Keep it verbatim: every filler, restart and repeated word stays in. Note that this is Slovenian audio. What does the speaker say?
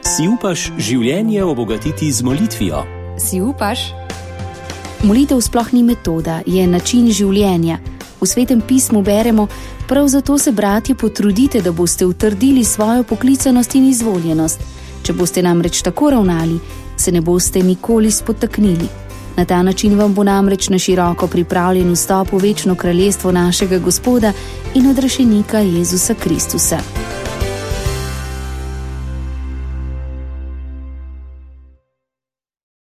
Si upaš življenje obogatiti z molitvijo? Si upaš? Molitev sploh ni metoda, je način življenja. V Svetem pismu beremo: prav zato se, bratje, potrudite, da boste utrdili svojo poklicanost in izvoljenost. Če boste namreč tako ravnali, se ne boste nikoli spotaknili. Na ta način vam bo namreč na široko pripravljen vstop v večno kraljestvo našega Gospoda in odrešenika Jezusa Kristusa.